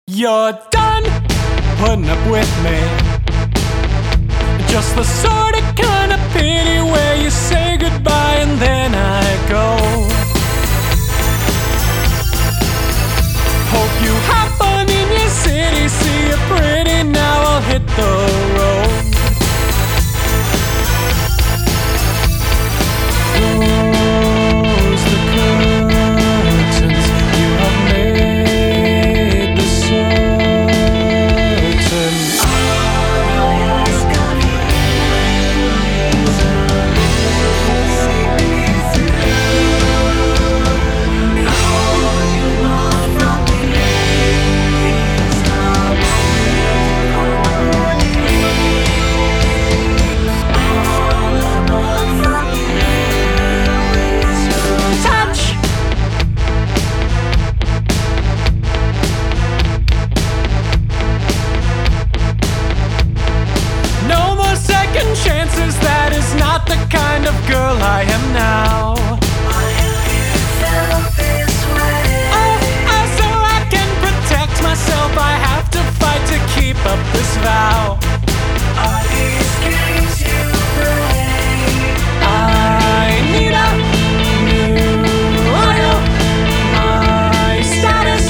You're done putting up with me. Just the sort of kind of pity where you say goodbye and then I go. Hope you have fun in your city, see you pretty, now I'll hit the road. Close the curtains, you have made the certain. Chances, that is not the kind of girl I am now. Why have you felt this way? Oh, so I can protect myself, I have to fight to keep up this vow. Are these games you play? I need a new oil. My status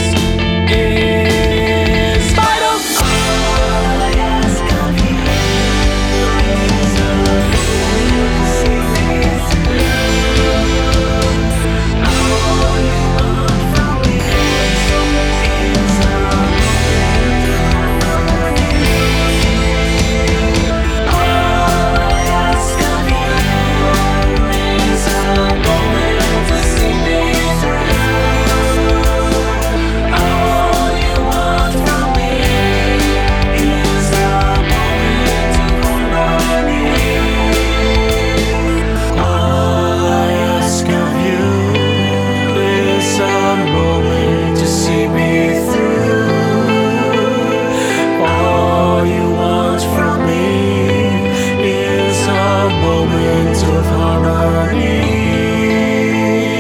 is vital. All I ask of you is a moment to see me through. All you want from me is a moment of harmony. All I ask of you is a moment to see me through. All you want from me is a moment of harmony. All I ask of you is a moment to see me through. All you want from me is a moment of harmony.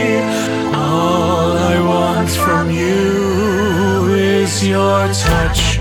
All I want from you is your touch.